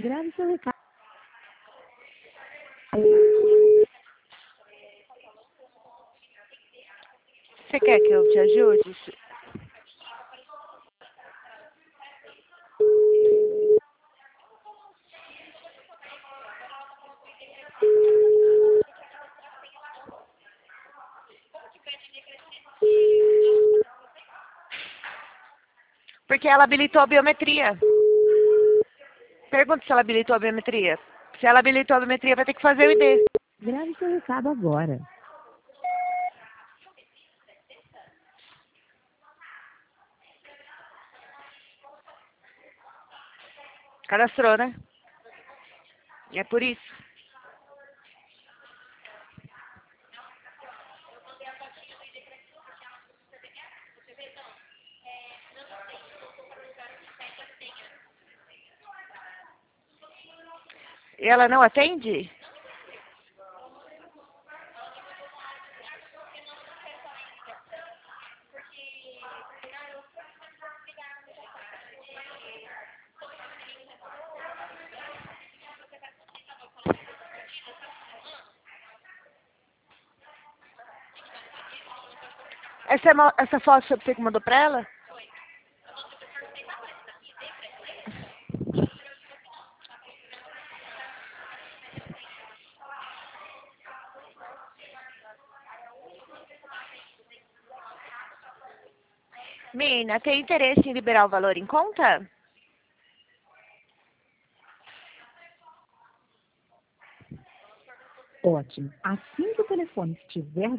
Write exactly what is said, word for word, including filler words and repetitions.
Grave seu recado. Você quer que eu te ajude? Porque ela habilitou a biometria. Pergunta se ela habilitou a biometria. Se ela habilitou a biometria, vai ter que fazer o I D. Grave seu recado agora. Cadastrou, né? E é por isso. E ela não atende? Essa, é mo- essa foto você que mandou pra ela? Mina, tem interesse em liberar o valor em conta? Ótimo. Assim que o telefone estiver